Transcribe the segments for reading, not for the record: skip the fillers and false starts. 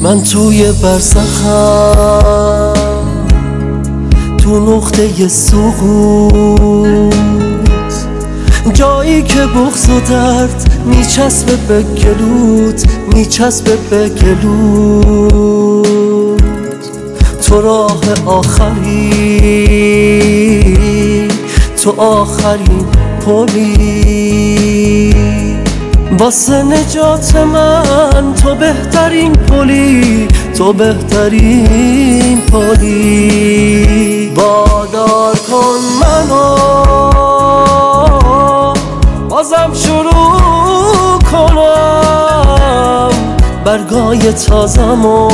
من توی برزخم، تو نقطه سقوط، جایی که بغض و درد میچسبه به گلوت، میچسبه به گلوت. تو راه آخری، تو آخرین پلی، واسه نجات من تو بهترین پلی، تو بهترین پلی. وادار کن منو بازم شروع کنم، برگای تازمو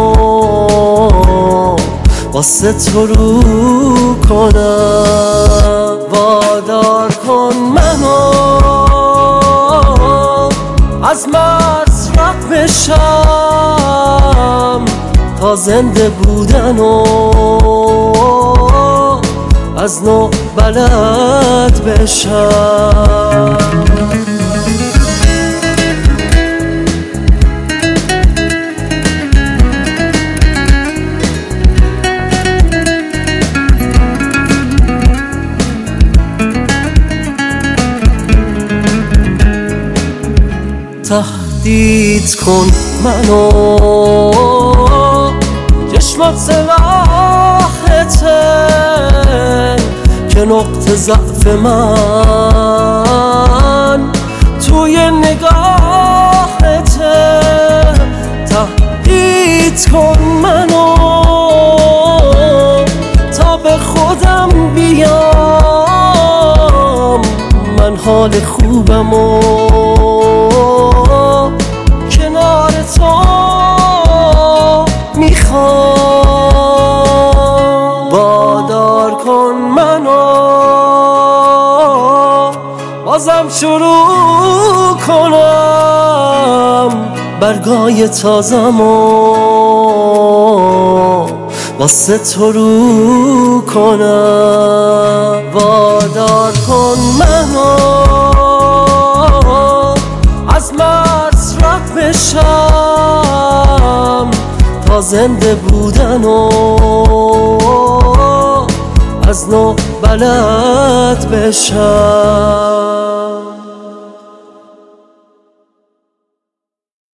واسه تو رو کنم. وادار کن منو از مرز رد بشم، تا زنده بودنو از نو بلد بشم. تهدید کن منو، چشمات سلاحته که نقطه ضعف من توی نگاهته. تهدید کن منو تا به خودم بیام، من حال خوبمو کنار تو میخوام. وادار کن منو بازم شروع کنم، برگای تازمو واسه تو رو کنم. وادار کن منو از مرز رد بشم، تا زنده بودنو از نو بلد بشم.